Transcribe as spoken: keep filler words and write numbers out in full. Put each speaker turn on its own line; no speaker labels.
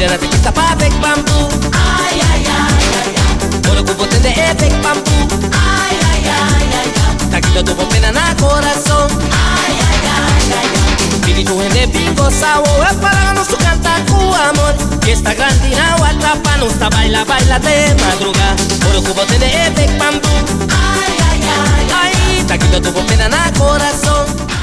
mulher até que está pra ver bambu.
Ai, ai, ai, ai, ai.
Ora que vou tender é ver bambu.
Ai, ai, ai, ai, ai.
Tá que eu tô com pena na coração.
Ai, ai, ai, ai, ai.
Filho do rende bingo sao. É para nós cantar com amor. Que esta grande não atrapa. Não está baila, baila de madrugada. Ora que vou tender é ver bambu.
Ai, ai, ai, ai.
Ai, tá que eu tô com pena na coração.